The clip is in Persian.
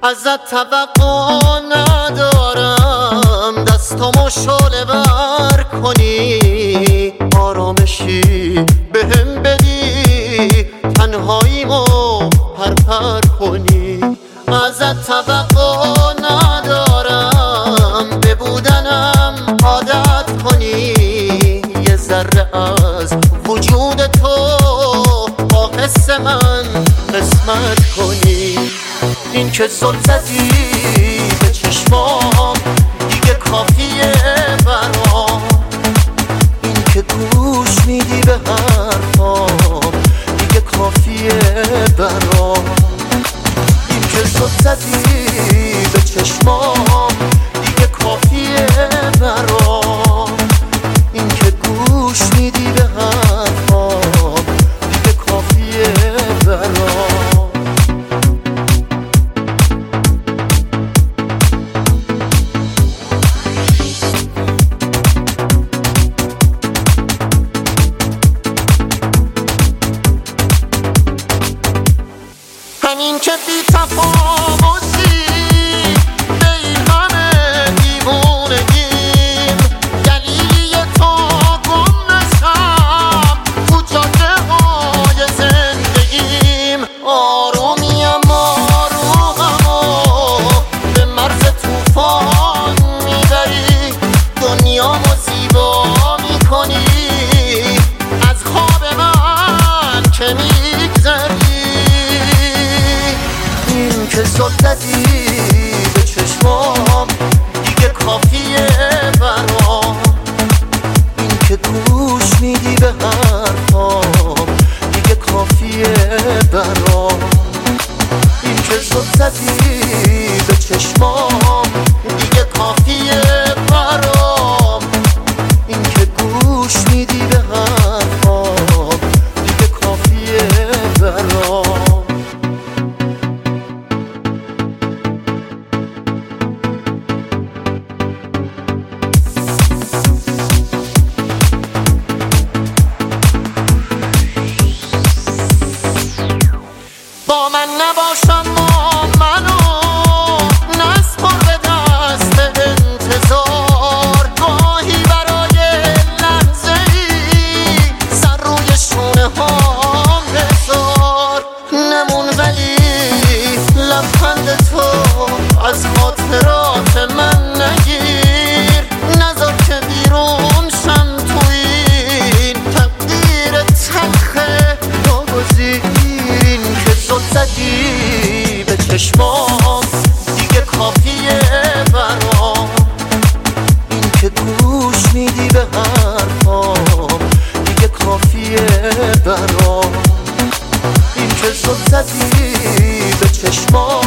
ازت توقع ندارم دستامو شعله ور کنی، آرامشی بهم بدی، تنهاییمو پرپر کنی. ازت توقع ندارم به بودنم عادت کنی، یه ذره از وجود تو با حس من قسمت کنی. این که زل زدی به چشمام دیگه کافیه برام، این که گوش میدی به حرفام دیگه کافیه برام. این که زل زدی به چشمام دیگه کافیه برام، این که گوش میدی به حرفام دیگه کافیه برام. همین که بی تفاوتی به این همه دیوونگیم، دلیلی تو گم نشم تو جاده های زندگیم. آرومیم آروغمو به مرز توفان میبری، دنیامو زیبا میکنی، از خواب من که میگذری. این که زل زدی به چشمام دیگه کافیه برام، این که گوش میدی به حرفام دیگه کافیه برام. این که زل زدی به چشمام دیگه کافیه برام، این که گوش میدی به حرفام دیگه کافیه برام. با من نباشم ما منو نسپار به دست انتظار، گاهی برای لحظه ای سر روی شونه هام بذار. نمون ولی لبخند تو از خاطرات من نگیر، نذار که بیرون شم تو این تقدیر تلخه ناگزیر. زدی به چشمام دیگه کافیه برام، این که گوش میدی به حرفام دیگه کافیه برام. این که زل زدی به چشمام